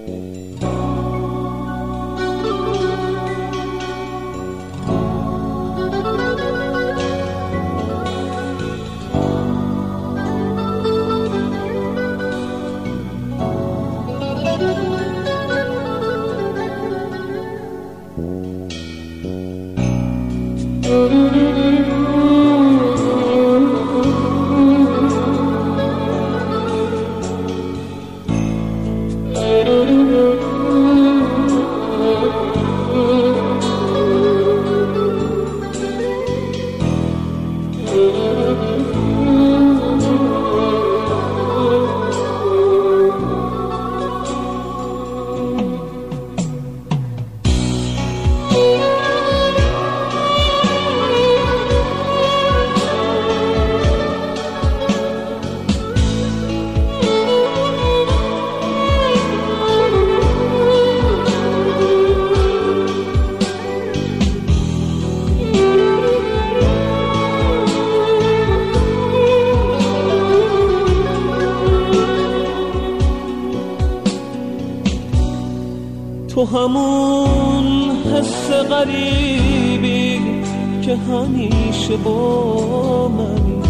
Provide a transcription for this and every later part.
تو همون حس غریبی که همیشه با منی،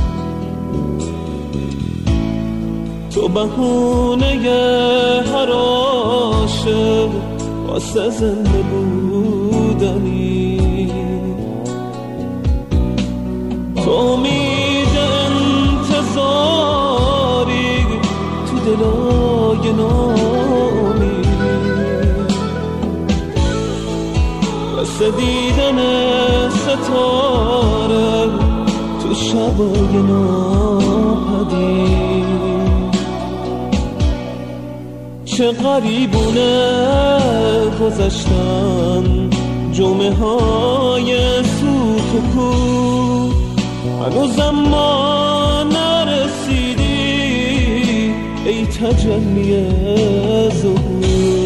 تو بهونه هر عاشق واسه زنده بودنی، تو امید انتظاری تو دلای نامی، واسه دیدن ستاره تو شبای ناپدید. چه غریبونه گذشتن جمعه های سوت و کو، هنوزم ما نرسیدی ای تجلی ظهور.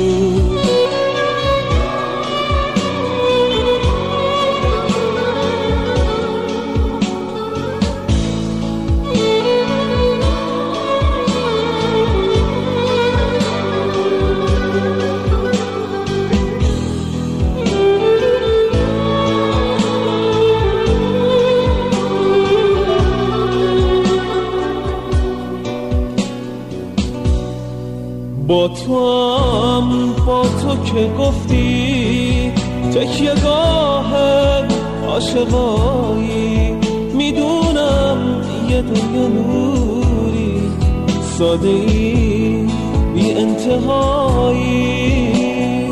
با تو که گفتی تکیه گاه عاشقایی، میدونم یه دنیا نوری ساده‌ای بی انتهایی،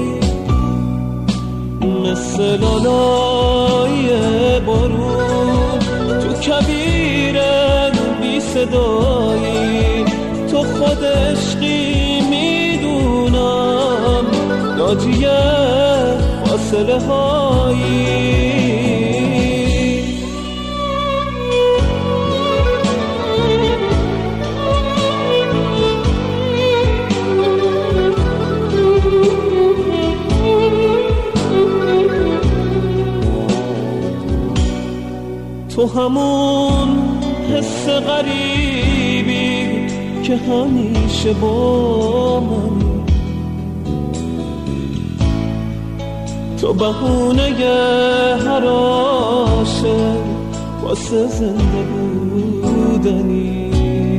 مثل لالای بارون تو کویر بی صدایی، تو خود عشقی ناجی فاصله هایی. تو همون حس غریبی که همیشه با منی، تو بهونه هر عاشق واسه زنده بودنی،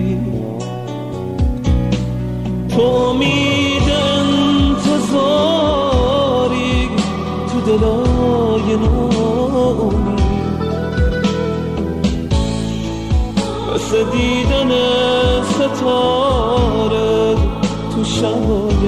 تو امید انتظاری تو دلای نامی، واسه دیدن ستاره تو شبای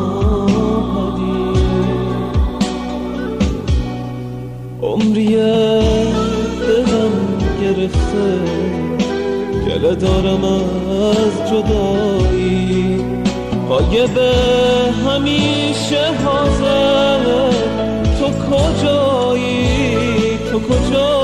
عمریه دلم گرفته، گله دارم از جدایی، غایب همیشه حاضر، تو کجایی تو کجایی.